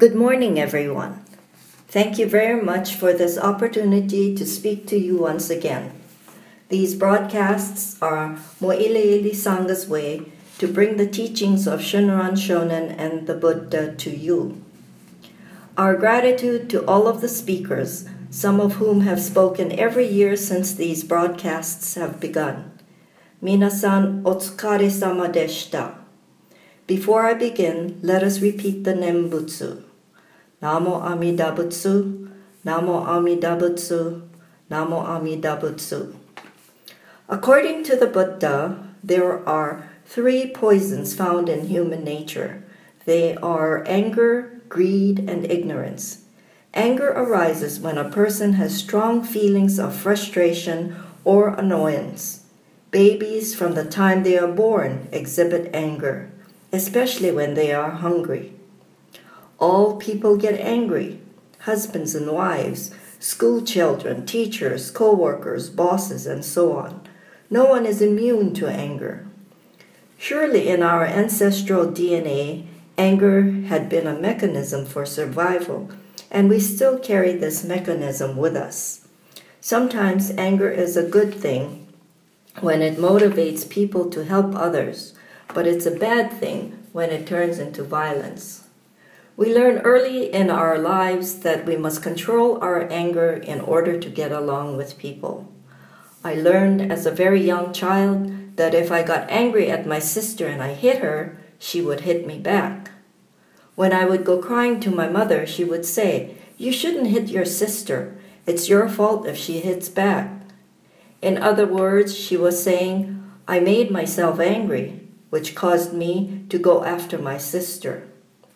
Good morning, everyone. Thank you very much for this opportunity to speak to you once again. These broadcasts are Mo'iliili Sangha's way to bring the teachings of Shinran Shonin and the Buddha to you. Our gratitude to all of the speakers, some of whom have spoken every year since these broadcasts have begun. Minasan otsukare-sama deshita. Before I begin, let us repeat the Nembutsu. Namo Amida Butsu, Namo Amida Butsu, Namo Amida Butsu. According to the Buddha, there are 3 poisons found in human nature. They are anger, greed, and ignorance. Anger arises when a person has strong feelings of frustration or annoyance. Babies, from the time they are born, exhibit anger, especially when they are hungry. All people get angry: husbands and wives, school children, teachers, co-workers, bosses, and so on. No one is immune to anger. Surely in our ancestral DNA, anger had been a mechanism for survival, and we still carry this mechanism with us. Sometimes anger is a good thing when it motivates people to help others, but it's a bad thing when it turns into violence. We learn early in our lives that we must control our anger in order to get along with people. I learned as a very young child that if I got angry at my sister and I hit her, she would hit me back. When I would go crying to my mother, she would say, "You shouldn't hit your sister. It's your fault if she hits back." In other words, she was saying, I made myself angry, which caused me to go after my sister.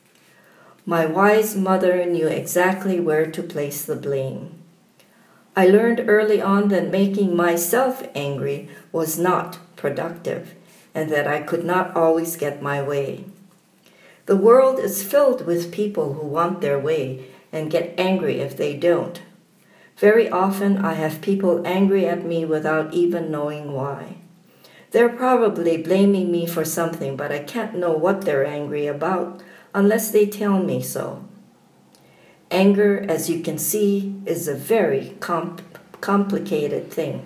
My wise mother knew exactly where to place the blame. I learned early on that making myself angry was not productive, and that I could not always get my way. The world is filled with people who want their way and get angry if they don't. Very often I have people angry at me without even knowing why. They're probably blaming me for something, but I can't know what they're angry about unless they tell me so. Anger, as you can see, is a very complicated thing.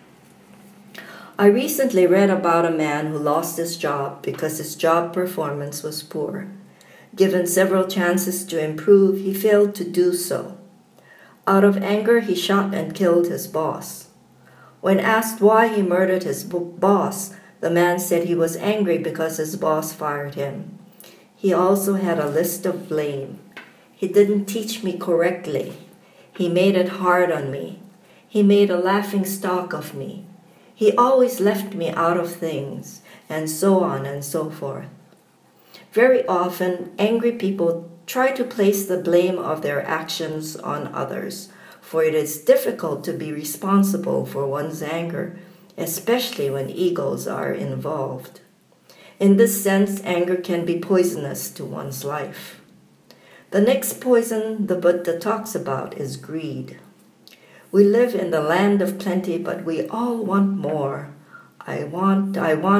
I recently read about a man who lost his job because his job performance was poor. Given several chances to improve, he failed to do so. Out of anger, he shot and killed his boss. When asked why he murdered his boss, the man said he was angry because his boss fired him. He also had a list of blame. He didn't teach me correctly. He made it hard on me. He made a laughing stock of me. He always left me out of things, and so on and so forth. Very often, angry people try to place the blame of their actions on others, for it is difficult to be responsible for one's anger, especially when egos are involved. In this sense, anger can be poisonous to one's life. The next poison the Buddha talks about is greed. We live in the land of plenty, but we all want more. I want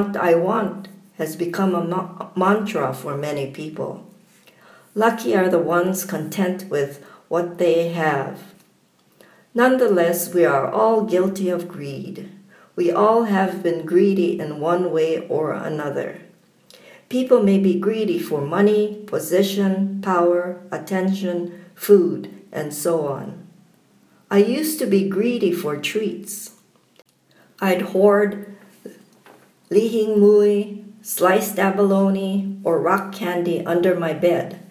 has become a mantra for many people. Lucky are the ones content with what they have. Nonetheless, we are all guilty of greed. We all have been greedy in one way or another. People may be greedy for money, position, power, attention, food, and so on. I used to be greedy for treats. I'd hoard lihing mui, sliced abalone, or rock candy under my bed.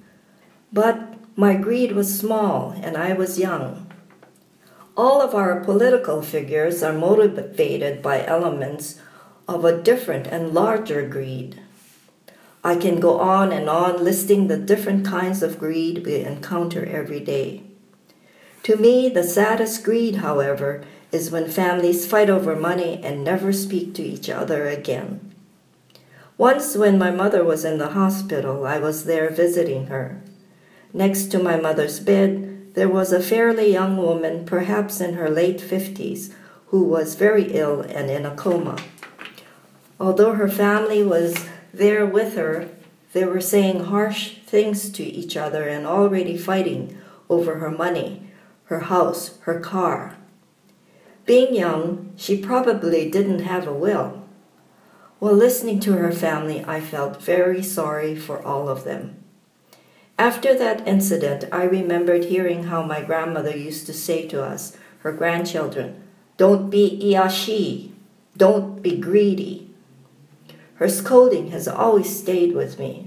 But my greed was small and I was young. All of our political figures are motivated by elements of a different and larger greed. I can go on and on listing the different kinds of greed we encounter every day. To me, the saddest greed, however, is when families fight over money and never speak to each other again. Once when my mother was in the hospital, I was there visiting her. Next to my mother's bed, there was a fairly young woman, perhaps in her late 50s, who was very ill and in a coma. Although her family was there with her, They were saying harsh things to each other and already fighting over her money, her house, her car. Being young, she probably didn't have a will. While listening to her family, I felt very sorry for all of them. After that incident, I remembered hearing how my grandmother used to say to us, her grandchildren, "Don't be iyashi, don't be greedy." Her scolding has always stayed with me.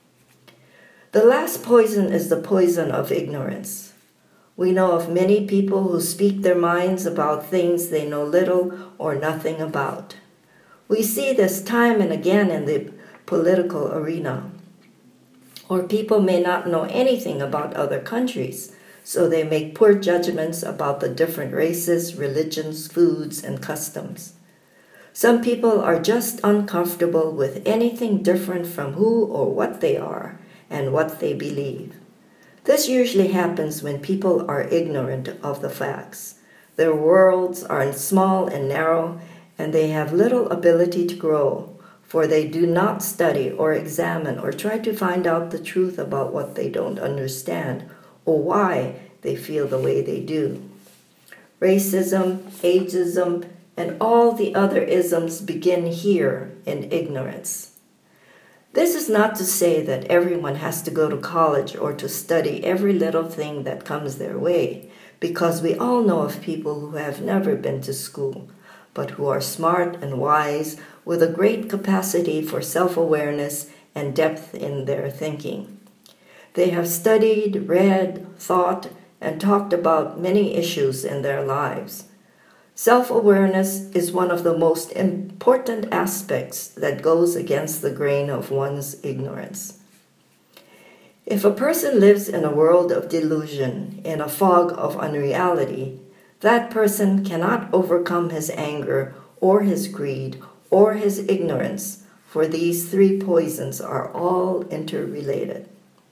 The last poison is the poison of ignorance. We know of many people who speak their minds about things they know little or nothing about. We see this time and again in the political arena. Or people may not know anything about other countries, so they make poor judgments about the different races, religions, foods, and customs. Some people are just uncomfortable with anything different from who or what they are and what they believe. This usually happens when people are ignorant of the facts. Their worlds are small and narrow, and they have little ability to grow, for they do not study or examine or try to find out the truth about what they don't understand or why they feel the way they do. Racism, ageism, and all the other isms begin here in ignorance. This is not to say that everyone has to go to college or to study every little thing that comes their way, because we all know of people who have never been to school, but who are smart and wise with a great capacity for self-awareness and depth in their thinking. They have studied, read, thought, and talked about many issues in their lives. Self-awareness is one of the most important aspects that goes against the grain of one's ignorance. If a person lives in a world of delusion, in a fog of unreality, that person cannot overcome his anger or his greed or his ignorance, for these three poisons are all interrelated.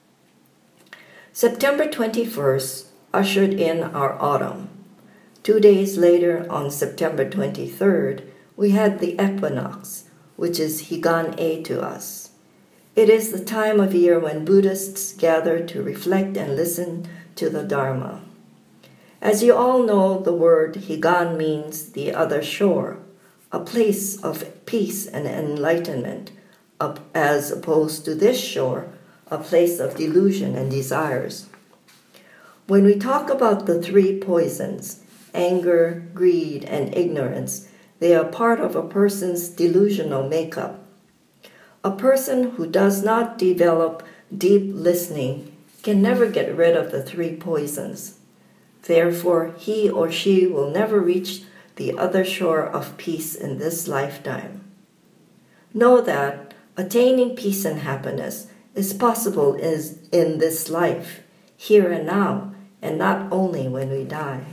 September 21st ushered in our autumn. 2 days later, on September 23rd, we had the equinox, which is Higan-e to us. It is the time of year when Buddhists gather to reflect and listen to the Dharma. As you all know, the word Higan means the other shore, a place of peace and enlightenment, as opposed to this shore, a place of delusion and desires. When we talk about the three poisons, anger, greed, and ignorance, they are part of a person's delusional makeup. A person who does not develop deep listening can never get rid of the three poisons. Therefore, he or she will never reach the other shore of peace in this lifetime. Know that attaining peace and happiness is possible in this life, here and now, and not only when we die.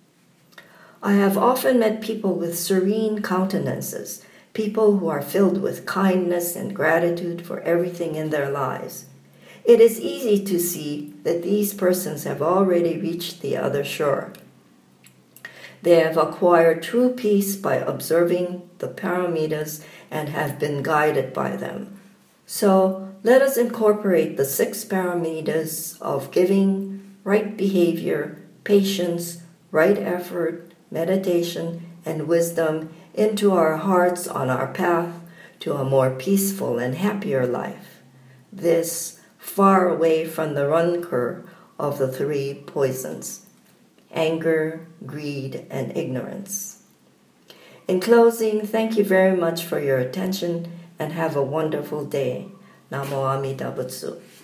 I have often met people with serene countenances, people who are filled with kindness and gratitude for everything in their lives. It is easy to see that these persons have already reached the other shore. They have acquired true peace by observing the paramitas and have been guided by them. So let us incorporate the 6 paramitas of giving, right behavior, patience, right effort, meditation, and wisdom into our hearts on our path to a more peaceful and happier life. This far away from the rancor of the three poisons, anger, greed, and ignorance. In closing, thank you very much for your attention and have a wonderful day. Namo Amida Butsu.